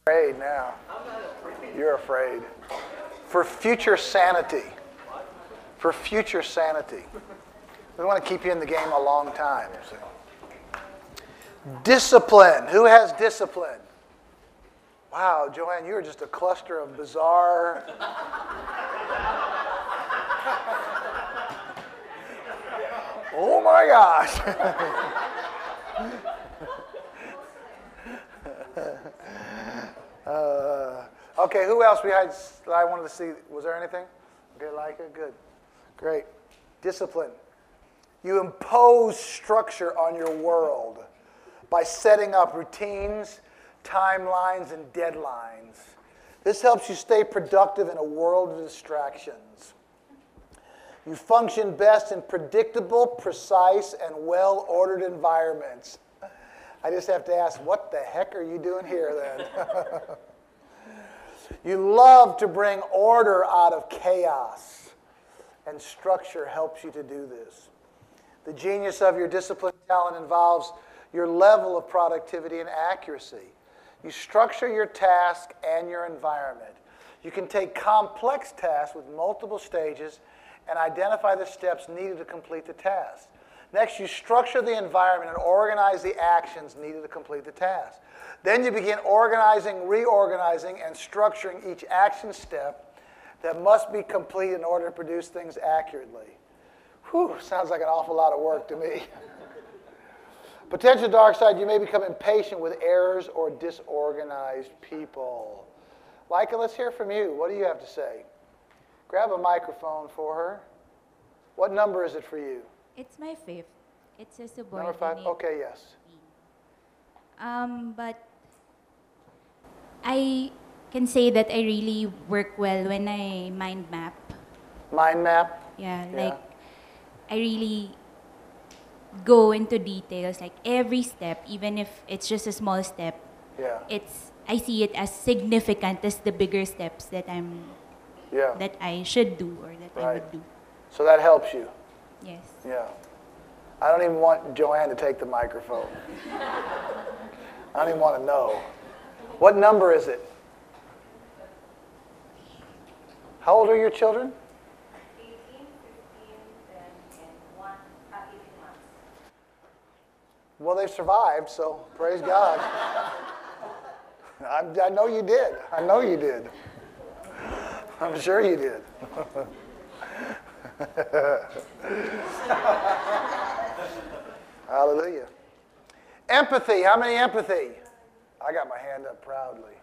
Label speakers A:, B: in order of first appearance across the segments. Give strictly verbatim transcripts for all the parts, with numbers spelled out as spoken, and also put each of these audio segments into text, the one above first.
A: Afraid now. You're afraid. For future sanity. For future sanity. We want to keep you in the game a long time. So. Discipline. Who has discipline? Wow, Joanne, you're just a cluster of bizarre. Oh my gosh. uh, okay, who else besides I wanted to see? Was there anything? Okay, like it? Good. Great. Discipline. You impose structure on your world by setting up routines, timelines, and deadlines. This helps you stay productive in a world of distractions. You function best in predictable, precise, and well-ordered environments. I just have to ask, what the heck are you doing here then? You love to bring order out of chaos, and structure helps you to do this. The genius of your discipline talent involves your level of productivity and accuracy. You structure your task and your environment. You can take complex tasks with multiple stages and identify the steps needed to complete the task. Next, you structure the environment and organize the actions needed to complete the task. Then you begin organizing, reorganizing, and structuring each action step that must be complete in order to produce things accurately. Whew, sounds like an awful lot of work to me. Potential dark side, you may become impatient with errors or disorganized people. Leica, let's hear from you. What do you have to say? Grab a microphone for her. What number is it for you?
B: It's my fifth. It's a subordinate.
A: Number five? Okay, yes.
B: Um, but I can say that I really work well when I mind map.
A: Mind map?
B: Yeah,
A: Yeah.
B: like I really go into details, like every step, even if it's just a small step.
A: Yeah.
B: It's I see it as significant as the bigger steps that I'm
A: Yeah.
B: that I should do or that I
A: Right.
B: would do.
A: So that helps you.
B: Yes.
A: Yeah. I don't even want Joanne to take the microphone. I don't even want to know. What number is it? How old are your children?
C: eighteen, fifteen, ten, and one, uh, eighteen months.
A: Well, they've survived, so praise God. I, I know you did. I know you did. I'm sure you did. Hallelujah. Empathy. How many empathy? I got my hand up proudly.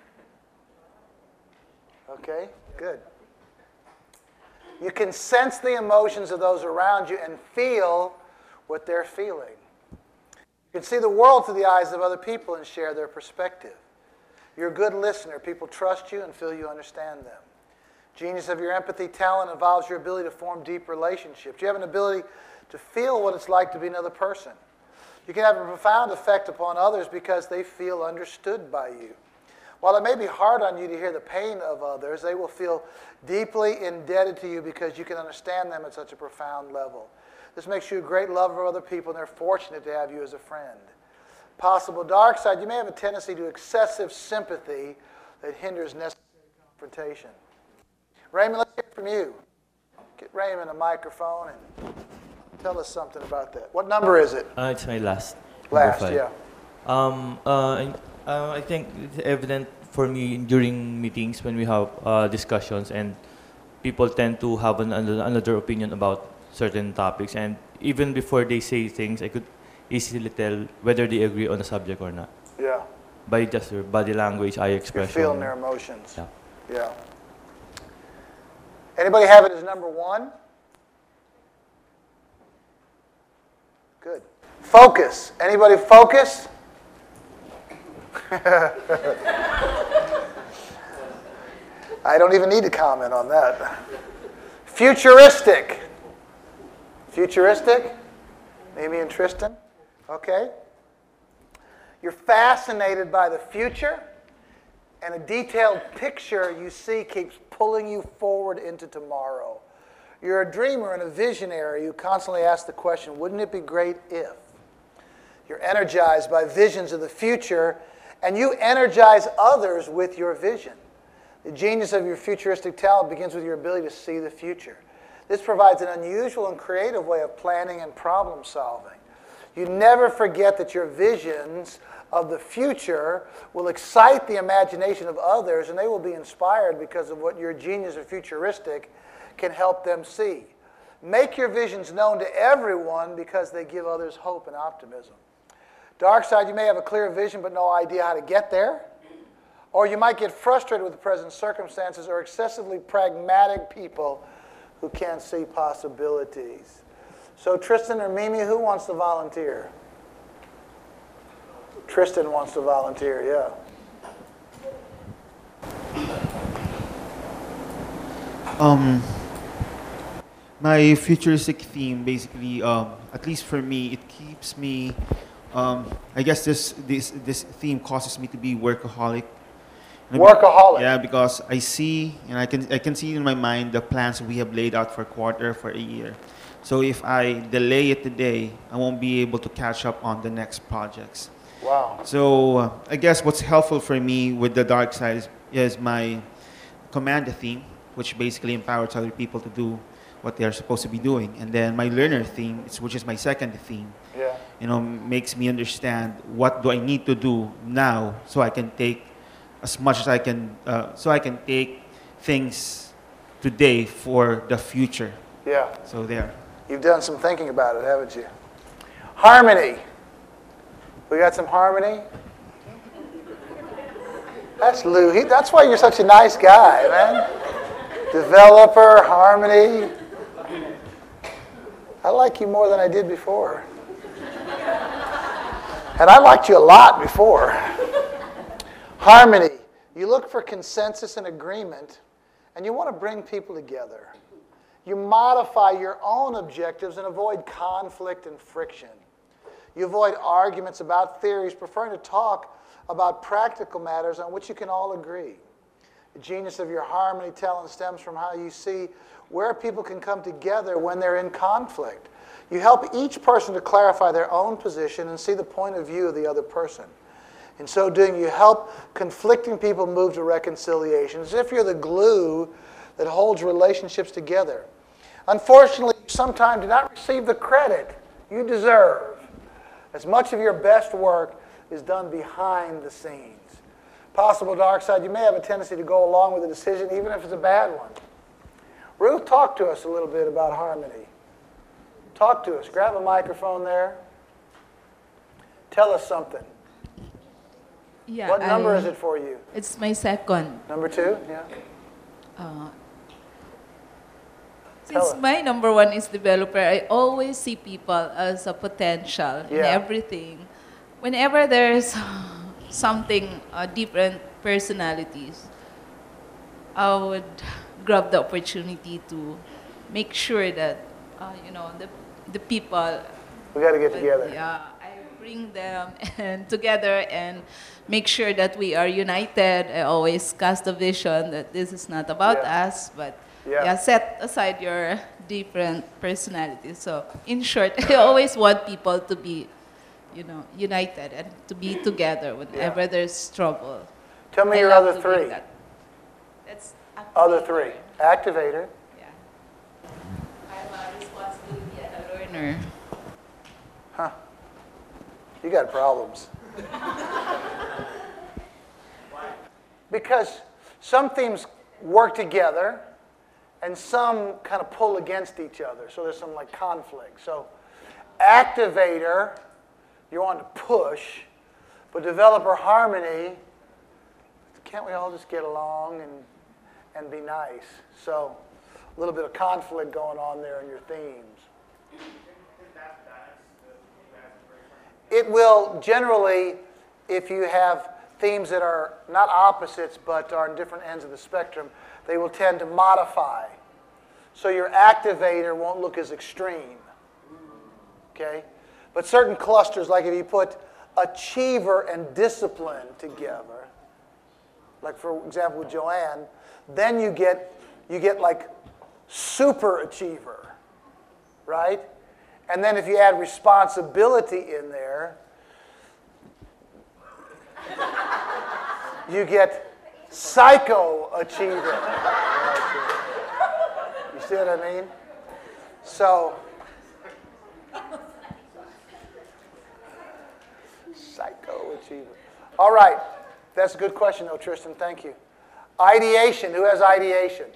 A: Okay, good. You can sense the emotions of those around you and feel what they're feeling. You can see the world through the eyes of other people and share their perspective. You're a good listener. People trust you and feel you understand them. Genius of your empathy talent involves your ability to form deep relationships. You have an ability to feel what it's like to be another person. You can have a profound effect upon others because they feel understood by you. While it may be hard on you to hear the pain of others, they will feel deeply indebted to you because you can understand them at such a profound level. This makes you a great lover of other people, and they're fortunate to have you as a friend. Possible dark side, you may have a tendency to excessive sympathy that hinders necessary confrontation. Raymond, let's hear from you. Get Raymond a microphone and tell us something about that. What number is it?
D: Uh, it's my last.
A: Last,
D: number five.
A: yeah.
D: Um, uh, I, uh, I think it's evident for me during meetings when we have uh, discussions and people tend to have an, another opinion about certain topics, and even before they say things, I could easily tell whether they agree on the subject or not.
A: Yeah.
D: By just their body language, eye
A: You're
D: expression.
A: feeling their emotions.
D: Yeah.
A: Yeah. Anybody have it as number one? Good. Focus. Anybody focus? I don't even need to comment on that. Futuristic. Futuristic? Amy and Tristan? Okay. You're fascinated by the future, and a detailed picture you see keeps pulling you forward into tomorrow. You're a dreamer and a visionary who constantly asks the question, wouldn't it be great if? You're energized by visions of the future And you energize others with your vision. The genius of your futuristic talent begins with your ability to see the future. This provides an unusual and creative way of planning and problem solving. You never forget that your visions of the future will excite the imagination of others, and they will be inspired because of what your genius of futuristic can help them see. Make your visions known to everyone because they give others hope and optimism. Dark side, you may have a clear vision but no idea how to get there. Or you might get frustrated with the present circumstances or excessively pragmatic people who can't see possibilities. So Tristan or Mimi, who wants to volunteer? Tristan wants to volunteer, yeah.
E: Um, my futuristic theme, basically, um, at least for me, it keeps me. Um, I guess this this this theme causes me to be workaholic.
A: Workaholic.
E: Yeah, because I see and I can I can see in my mind the plans we have laid out for a quarter, for a year. So if I delay it today, I won't be able to catch up on the next projects.
A: Wow.
E: So uh, I guess what's helpful for me with the dark side is, is my commander theme, which basically empowers other people to do what they are supposed to be doing. And then my learner theme, which is my second theme,
A: Yeah.
E: you know, makes me understand what do I need to do now so I can take as much as I can, uh, so I can take things today for the future.
A: Yeah.
E: So there.
A: You've done some thinking about it, haven't you? Harmony. We got some harmony? That's Lou. He, that's why you're such a nice guy, man. Developer, harmony. I like you more than I did before. And I liked you a lot before. Harmony. You look for consensus and agreement, and you want to bring people together. You modify your own objectives and avoid conflict and friction. You avoid arguments about theories, preferring to talk about practical matters on which you can all agree. The genius of your harmony talent stems from how you see where people can come together when they're in conflict. You help each person to clarify their own position and see the point of view of the other person. In so doing, you help conflicting people move to reconciliation, as if you're the glue that holds relationships together. Unfortunately, you sometimes do not receive the credit you deserve, as much of your best work is done behind the scenes. Possible dark side, you may have a tendency to go along with a decision even if it's a bad one. Ruth, talk to us a little bit about harmony. Talk to us. Grab a microphone there. Tell us something.
F: Yeah,
A: What number
F: I-
A: is it for you?
F: It's my second.
A: Number two? Yeah.
F: Uh,
A: Tell
F: since
A: us.
F: my number one is developer, I always see people as a potential in
A: Yeah.
F: everything. Whenever there's something, uh, different personalities, I would grab the opportunity to make sure that, uh, you know, the, the people,
A: We got to get
F: but,
A: together.
F: yeah, I bring them and together and make sure that we are united. I always cast a vision that this is not about
A: Yeah.
F: us, but
A: Yeah.
F: yeah. set aside your different personalities. So in short, I always want people to be, you know, united and to be together whenever
A: Yeah.
F: there's trouble.
A: Tell me
F: I
A: your
F: love
A: other
F: to bring
A: three.
F: that. That's
A: Other
F: activator.
A: three. Activator.
F: Yeah. I'm a responsibility and a learner.
A: Huh. You got problems. Because some themes work together and some kind of pull against each other. So there's some like conflict. So activator, you want to push, but developer harmony, can't we all just get along and, and be nice? So a little bit of conflict going on there in your themes. It will generally, if you have themes that are not opposites but are on different ends of the spectrum, they will tend to modify. So your activator won't look as extreme. Okay? But certain clusters, like if you put achiever and discipline together, like for example with Joanne, then you get you get like super achiever, right? And then if you add responsibility in there, you get psycho achiever. You see what I mean? So, psycho achiever. All right. That's a good question, though, Tristan. Thank you. Ideation. Who has ideation?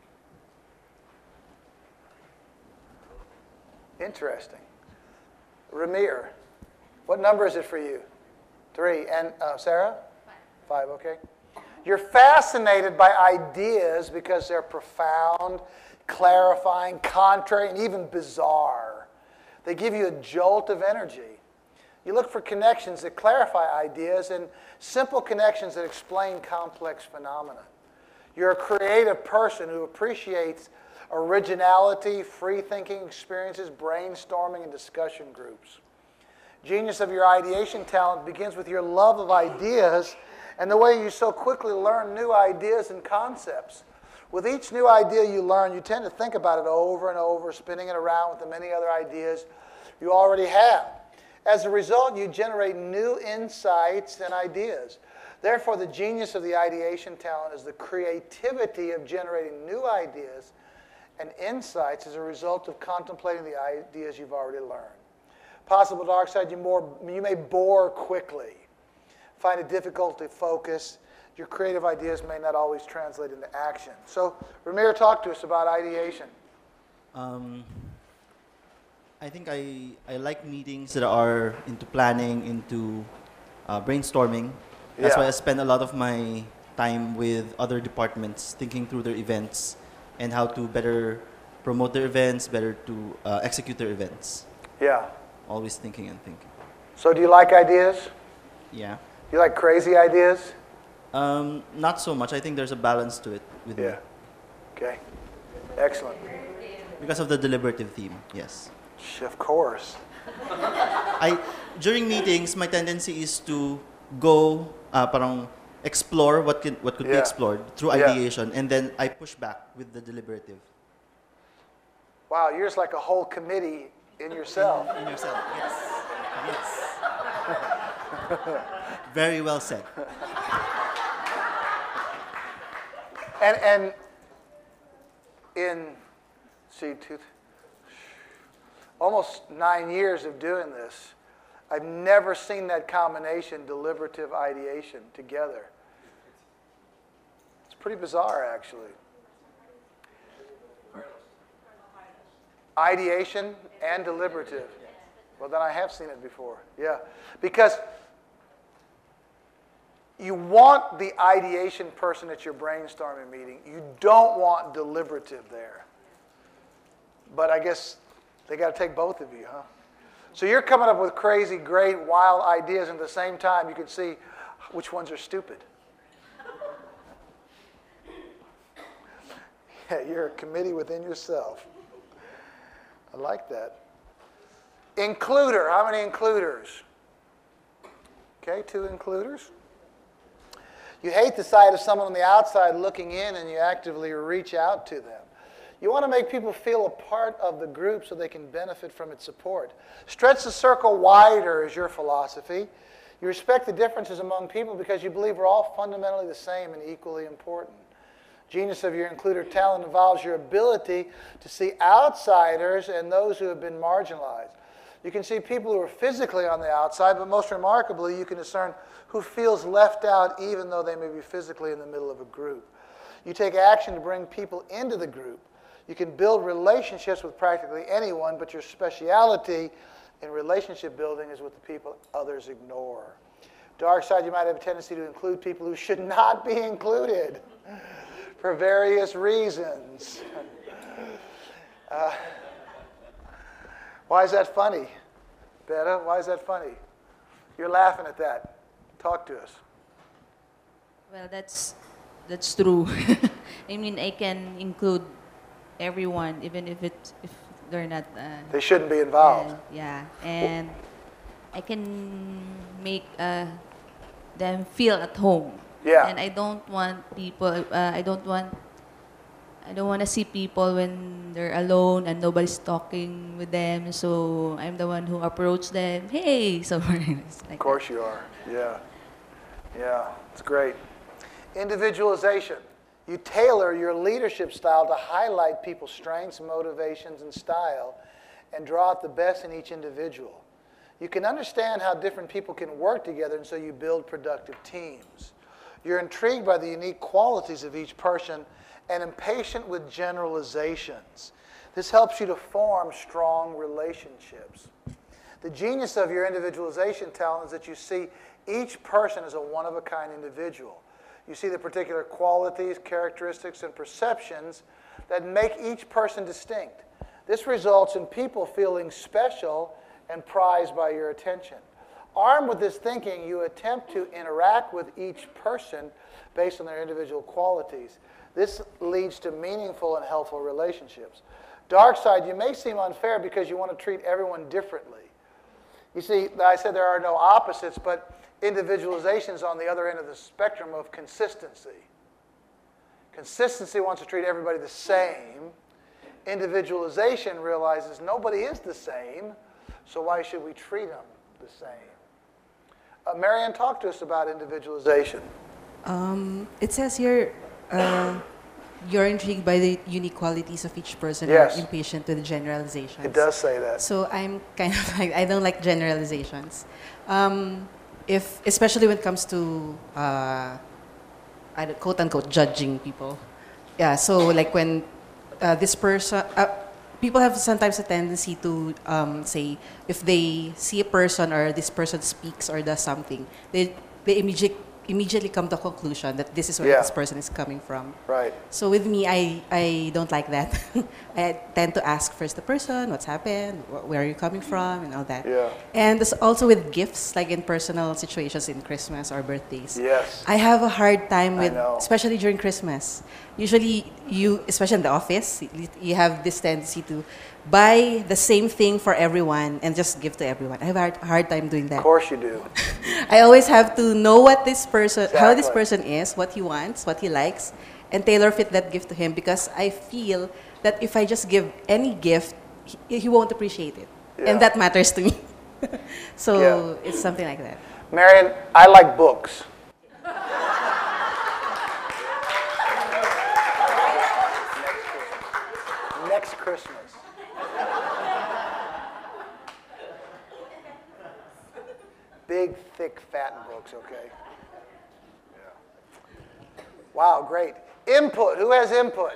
A: Interesting. Ramir, what number is it for you? Three. And uh, Sarah? Five. Five, okay. You're fascinated by ideas because they're profound, clarifying, contrary, and even bizarre. They give you a jolt of energy. You look for connections that clarify ideas and simple connections that explain complex phenomena. You're a creative person who appreciates originality, free-thinking experiences, brainstorming, and discussion groups. Genius of your ideation talent begins with your love of ideas and the way you so quickly learn new ideas and concepts. With each new idea you learn, you tend to think about it over and over, spinning it around with the many other ideas you already have. As a result, you generate new insights and ideas. Therefore, the genius of the ideation talent is the creativity of generating new ideas and insights as a result of contemplating the ideas you've already learned. Possible dark side, you, more, you may bore quickly, find it difficult to focus. Your creative ideas may not always translate into action. So, Ramir, talk to us about ideation.
G: Um, I think I, I like meetings that are into planning, into uh, brainstorming. That's
A: Yeah.
G: why I spend a lot of my time with other departments, thinking through their events and how to better promote their events, better to uh, execute their events.
A: Yeah.
G: Always thinking and thinking.
A: So do you like ideas?
G: Yeah.
A: You like crazy ideas?
G: Um, not so much. I think there's a balance to it with me.
A: Yeah. Okay. Excellent.
G: Because of the deliberative theme, yes.
A: Of course.
G: I during meetings, my tendency is to go, uh, parang explore what can what could be
A: Yeah.
G: explored through
A: Yeah.
G: ideation, and then I push back with the deliberative.
A: Wow, you're just like a whole committee in yourself.
G: In yourself, yes, yes. Very well said.
A: And and in see two, almost nine years of doing this, I've never seen that combination, deliberative ideation, together. It's pretty bizarre, actually. Ideation and deliberative. Well, then I have seen it before. Yeah. Because you want the ideation person at your brainstorming meeting. You don't want deliberative there. But I guess they got to take both of you, huh? So you're coming up with crazy, great, wild ideas, and at the same time you can see which ones are stupid. Yeah, you're a committee within yourself. I like that. Includer. How many includers? Okay, two includers. You hate the sight of someone on the outside looking in, and you actively reach out to them. You want to make people feel a part of the group so they can benefit from its support. Stretch the circle wider is your philosophy. You respect the differences among people because you believe we're all fundamentally the same and equally important. Genius of your includer talent involves your ability to see outsiders and those who have been marginalized. You can see people who are physically on the outside, but most remarkably, you can discern who feels left out even though they may be physically in the middle of a group. You take action to bring people into the group. You can build relationships with practically anyone, but your speciality in relationship building is with the people others ignore. Dark side, you might have a tendency to include people who should not be included for various reasons. Uh, why is that funny? Betta, why is that funny? You're laughing at that. Talk to us.
B: Well, that's that's true. I mean, I can include everyone, even if it if they're not. Uh,
A: They shouldn't be involved.
B: uh, yeah, and I can make uh, them feel at home.
A: Yeah.
B: And I don't want people. Uh, I don't want. I don't want to see people when they're alone and nobody's talking with them. So I'm the one who approach them. Hey, so it's like
A: Of course you are. Yeah. Yeah. It's great. Individualization. You tailor your leadership style to highlight people's strengths, motivations, and style, and draw out the best in each individual. You can understand how different people can work together, and so you build productive teams. You're intrigued by the unique qualities of each person and impatient with generalizations. This helps you to form strong relationships. The genius of your individualization talent is that you see each person as a one-of-a-kind individual. You see the particular qualities, characteristics, and perceptions that make each person distinct. This results in people feeling special and prized by your attention. Armed with this thinking, you attempt to interact with each person based on their individual qualities. This leads to meaningful and helpful relationships. Dark side, you may seem unfair because you want to treat everyone differently. You see, I said there are no opposites, but individualization is on the other end of the spectrum of consistency. Consistency wants to treat everybody the same. Individualization realizes nobody is the same, so why should we treat them the same? Uh, Marianne, talk to us about individualization.
H: Um, it says here, uh, you're intrigued by the unique qualities of each person
A: Yes.
H: and impatient with generalizations.
A: It does say that.
H: So I'm kind of like, I don't like generalizations. Um, if, especially when it comes to, uh, I don't- quote unquote, judging people. Yeah, so like when uh, this person, uh, people have sometimes a tendency to um, say, if they see a person or this person speaks or does something, they, they immediately immediately come to a conclusion that this is where
A: Yeah.
H: this person is coming from.
A: Right.
H: So with me, I, I don't like that. I tend to ask first the person, what's happened, wh- where are you coming from, and all that.
A: Yeah.
H: And this also with gifts, like in personal situations in Christmas or birthdays.
A: Yes.
H: I have a hard time
A: I
H: with,
A: know.
H: especially during Christmas. Usually, you, especially in the office, you- you have this tendency to buy the same thing for everyone and just give to everyone. I have a hard, hard time doing that.
A: Of course you do.
H: I always have to know what this person, how this
A: Exactly.
H: person is, what he wants, what he likes, and tailor fit that gift to him because I feel that if I just give any gift, he, he won't appreciate it.
A: Yeah.
H: And that matters to me. So
A: Yeah.
H: it's something like that.
A: Marion, I like books. Next Christmas. Big, thick, fat books, okay? Yeah. Wow, great. Input. Who has input?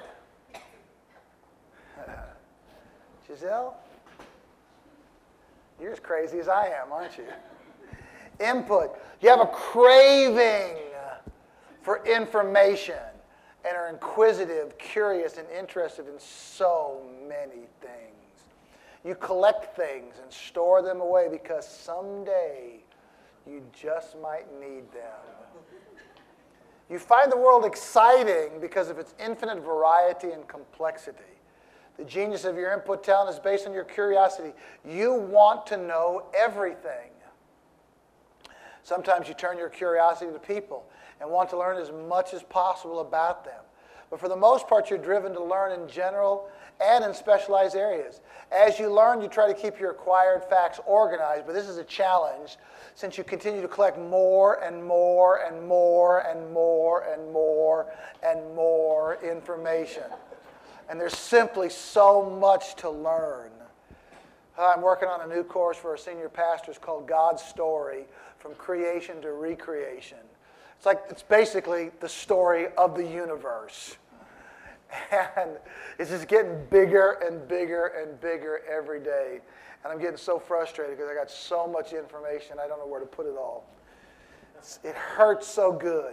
A: Giselle? You're as crazy as I am, aren't you? Input. You have a craving for information and are inquisitive, curious, and interested in so many things. You collect things and store them away because someday you just might need them. You find the world exciting because of its infinite variety and complexity. The genius of your input talent is based on your curiosity. You want to know everything. Sometimes you turn your curiosity to people and want to learn as much as possible about them. But for the most part, you're driven to learn in general and in specialized areas. As you learn, you try to keep your acquired facts organized, but this is a challenge since you continue to collect more and more and more and more and more and more information. And there's simply so much to learn. I'm working on a new course for our senior pastors called God's Story, From Creation to Recreation. It's like, it's basically the story of the universe. And it's just getting bigger and bigger and bigger every day. And I'm getting so frustrated because I got so much information, I don't know where to put it all. It's, it hurts so good.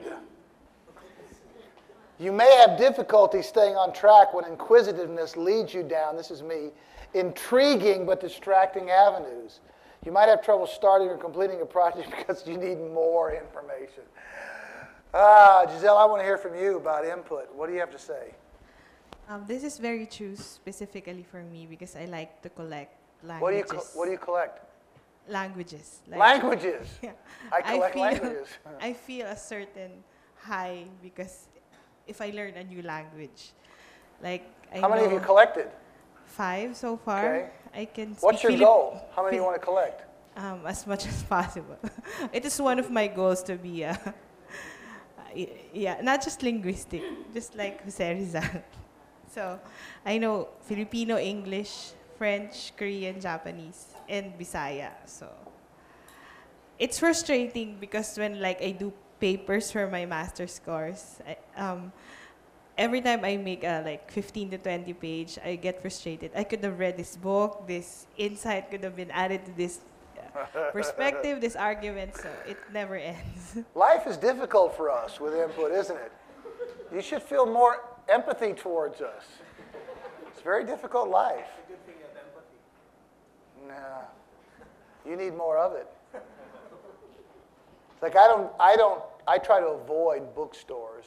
A: You may have difficulty staying on track when inquisitiveness leads you down, this is me, intriguing but distracting avenues. You might have trouble starting or completing a project because you need more information. Ah, Giselle, I want to hear from you about input. What do you have to say?
I: Um, this is very true specifically for me because I like to collect languages.
A: What do you co- What do you collect?
I: Languages. Like-
A: Languages.
I: Yeah.
A: I collect
I: feel,
A: languages.
I: I feel a certain high because if I learn a new language, like I
A: How many have
I: know
A: you collected?
I: Five so far.
A: Okay.
I: I can.
A: What's your
I: speak
A: goal? How many do you
I: Fili-
A: want to collect?
I: Um, as much as possible. It is one of my goals to be a, y- yeah, not just linguistic, just like Jose Rizal. So, I know Filipino, English, French, Korean, Japanese, and Bisaya. So, it's frustrating because when like I do papers for my master's course, I, um, every time I make a like fifteen to twenty page, I get frustrated. I could have read this book, this insight could have been added to this uh, perspective, this argument, so it never ends.
A: Life is difficult for us with input, isn't it? You should feel more empathy towards us. It's a very difficult life. It's a good thing you have empathy. Nah. You need more of it. It's like I don't, I don't, I try to avoid bookstores.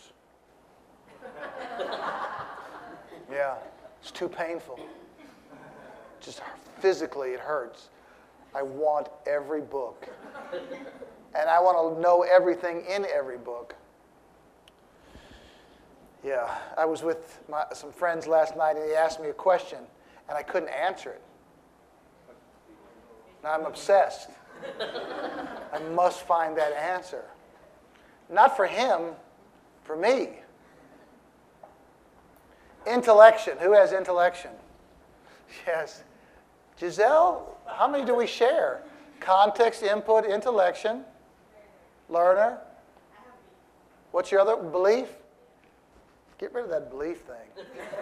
A: Yeah, it's too painful. Just physically, it hurts. I want every book. And I want to know everything in every book. Yeah, I was with my, some friends last night, and they asked me a question, and I couldn't answer it. Now I'm obsessed. I must find that answer. Not for him, for me. Intellection. Who has intellection? Yes. Giselle, how many do we share? Context, input, intellection. Learner. What's your other belief? Get rid of that belief thing.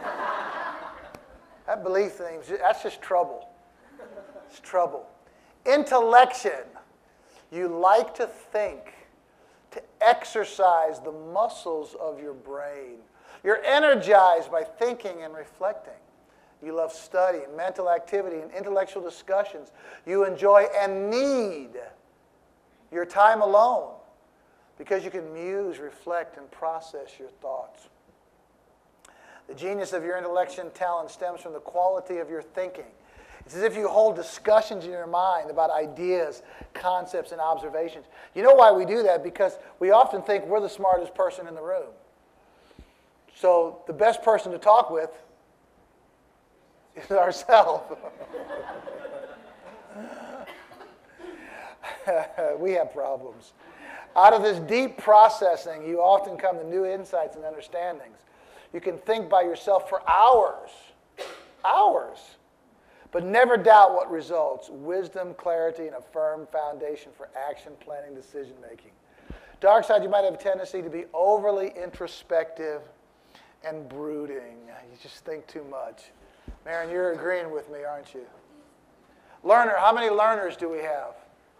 A: That belief thing, that's just trouble. It's trouble. Intellection. You like to think, to exercise the muscles of your brain. You're energized by thinking and reflecting. You love study, mental activity, and intellectual discussions. You enjoy and need your time alone because you can muse, reflect, and process your thoughts. The genius of your intellection talent stems from the quality of your thinking. It's as if you hold discussions in your mind about ideas, concepts, and observations. You know why we do that? Because we often think we're the smartest person in the room. So the best person to talk with is ourselves. We have problems. Out of this deep processing, you often come to new insights and understandings. You can think by yourself for hours, hours, but never doubt what results. Wisdom, clarity, and a firm foundation for action, planning, decision making. Dark side, you might have a tendency to be overly introspective and brooding. You just think too much. Marion, you're agreeing with me, aren't you? Learner, how many learners do we have?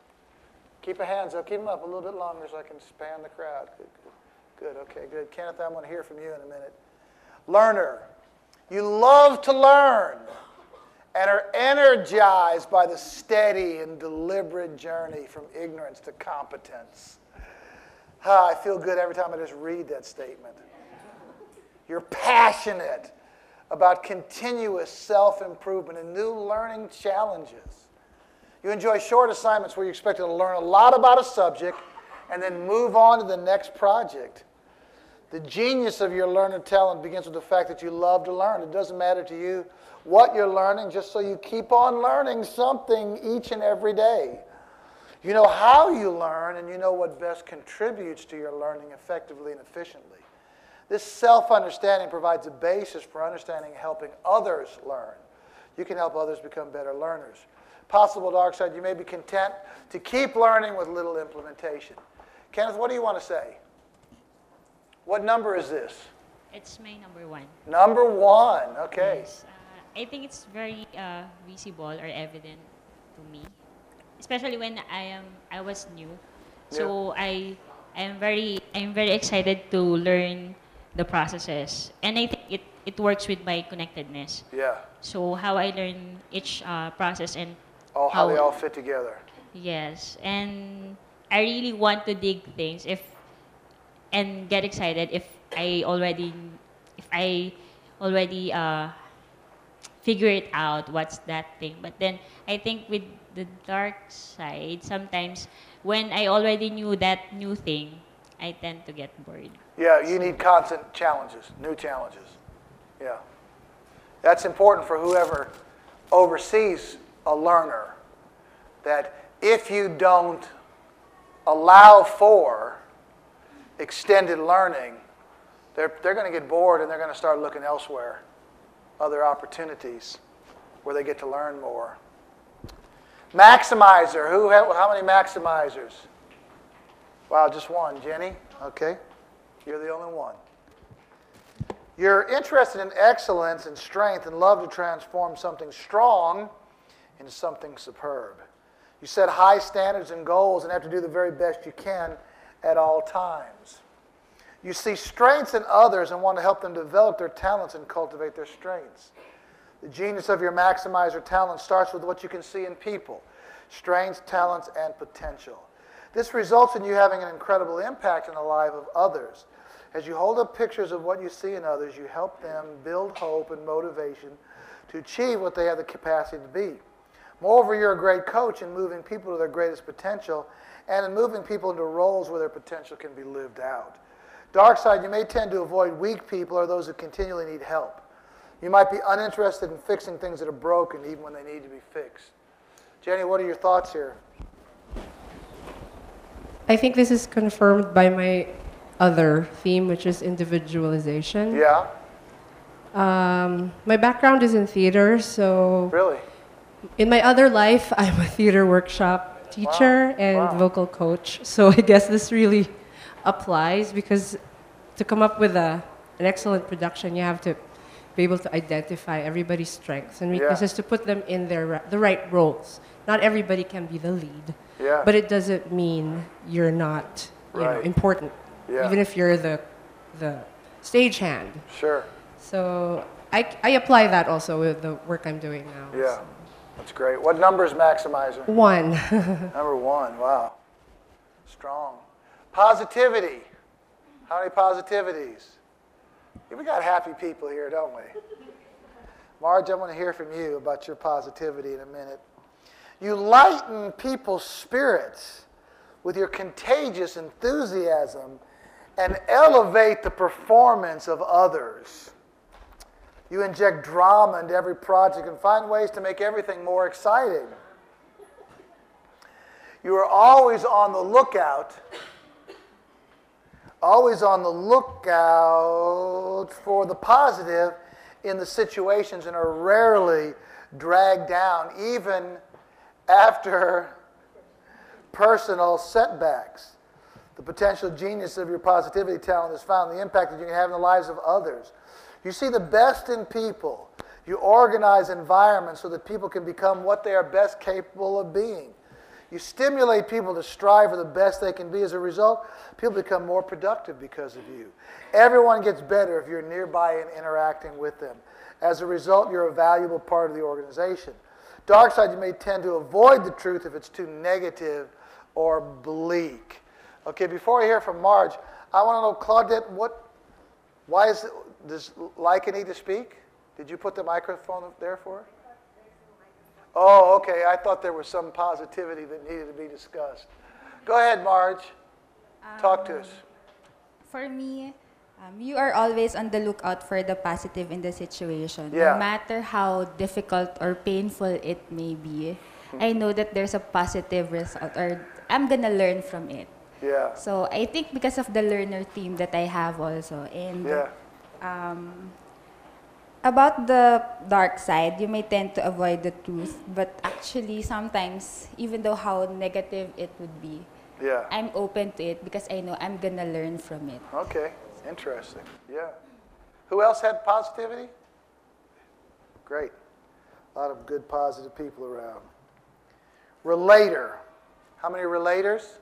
A: Keep your hands up. Keep them up a little bit longer so I can span the crowd. Good, good, good. Okay, good. Kenneth, I want to hear from you in a minute. Learner, you love to learn and are energized by the steady and deliberate journey from ignorance to competence. Ah, I feel good every time I just read that statement. You're passionate about continuous self-improvement and new learning challenges. You enjoy short assignments where you're expected to learn a lot about a subject and then move on to the next project. The genius of your learner talent begins with the fact that you love to learn. It doesn't matter to you what you're learning, just so you keep on learning something each and every day. You know how you learn, and you know what best contributes to your learning effectively and efficiently. This self-understanding provides a basis for understanding and helping others learn. You can help others become better learners. Possible dark side, you may be content to keep learning with little implementation. Kenneth, what do you want to say? What number is this?
J: It's my number one.
A: Number one, okay.
J: Yes. Uh, I think it's very uh, visible or evident to me, especially when I am I was new. So
A: Yeah.
J: I am very I'm very excited to learn the processes, and I think it, it works with my connectedness.
A: Yeah.
J: So how I learn each uh, process and
A: Oh, how they all fit together.
J: Yes, and I really want to dig things if and get excited if I already if I already uh, figure it out what's that thing. But then I think with the dark side, sometimes when I already knew that new thing, I tend to get bored.
A: Yeah, you need constant challenges, new challenges. Yeah. That's important for whoever oversees a learner, that if you don't allow for extended learning, they're, they're going to get bored and they're going to start looking elsewhere, other opportunities where they get to learn more. Maximizer. Who? How many maximizers? Wow, just one. Jenny? Okay. You're the only one. You're interested in excellence and strength and love to transform something strong into something superb. You set high standards and goals and have to do the very best you can at all times. You see strengths in others and want to help them develop their talents and cultivate their strengths. The genius of your maximizer talent starts with what you can see in people, strengths, talents, and potential. This results in you having an incredible impact on the life of others. As you hold up pictures of what you see in others, you help them build hope and motivation to achieve what they have the capacity to be. Moreover, you're a great coach in moving people to their greatest potential and in moving people into roles where their potential can be lived out. Dark side, you may tend to avoid weak people or those who continually need help. You might be uninterested in fixing things that are broken even when they need to be fixed. Jenny, what are your thoughts here?
K: I think this is confirmed by my other theme, which is individualization.
A: Yeah?
K: Um, my background is in theater, so...
A: Really?
K: In my other life, I'm a theater workshop teacher
A: Wow.
K: and
A: Wow.
K: vocal coach. So I guess this really applies because to come up with a, an excellent production, you have to be able to identify everybody's strengths and weaknesses
A: Yeah.
K: to put them in their ri- the right roles. Not everybody can be the lead,
A: Yeah.
K: but it doesn't mean you're not you know,
A: Right.
K: important,
A: Yeah.
K: even if you're the the stagehand.
A: Sure.
K: So I, I apply that also with the work I'm doing now.
A: Yeah. That's great. What number is maximizer?
K: One.
A: Number one. Wow. Strong. Positivity. How many positivities? We got happy people here, don't we? Marge, I want to hear from you about your positivity in a minute. You lighten people's spirits with your contagious enthusiasm and elevate the performance of others. You inject drama into every project and find ways to make everything more exciting. You are always on the lookout, always on the lookout for the positive in the situations and are rarely dragged down, even after personal setbacks. The potential genius of your positivity talent is found in the impact that you can have in the lives of others. You see the best in people. You organize environments so that people can become what they are best capable of being. You stimulate people to strive for the best they can be. As a result, people become more productive because of you. Everyone gets better if you're nearby and interacting with them. As a result, you're a valuable part of the organization. Dark side, you may tend to avoid the truth if it's too negative or bleak. Okay, before I hear from Marge, I want to know, Claudette, what, why is it, does Leica need to speak? Did you put the microphone up there for her? Oh, okay. I thought there was some positivity that needed to be discussed. Go ahead, Marge. Talk to us.
L: For me, um, you are always on the lookout for the positive in the situation.
A: Yeah.
L: No matter how difficult or painful it may be, I know that there's a positive result or I'm going to learn from it.
A: Yeah.
L: So I think because of the learner team that I have also. And
A: Yeah.
L: um, about the dark side, you may tend to avoid the truth, but actually sometimes, even though how negative it would be,
A: Yeah.
L: I'm open to it because I know I'm gonna learn from it.
A: Okay. Interesting. Yeah. Who else had positivity? Great. A lot of good, positive people around. Relator. How many relators?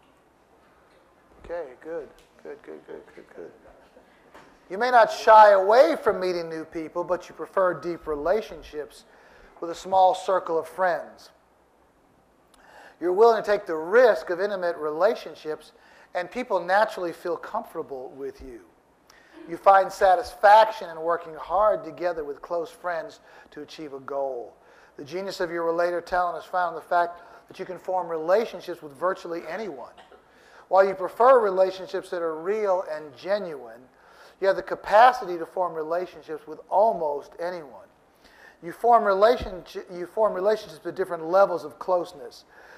A: Okay, good. Good, good, good, good, good. You may not shy away from meeting new people, but you prefer deep relationships with a small circle of friends. You're willing to take the risk of intimate relationships, and people naturally feel comfortable with you. You find satisfaction in working hard together with close friends to achieve a goal. The genius of your relator talent is found in the fact that you can form relationships with virtually anyone. While you prefer relationships that are real and genuine, you have the capacity to form relationships with almost anyone. You form, relationship, you form relationships at different levels of closeness.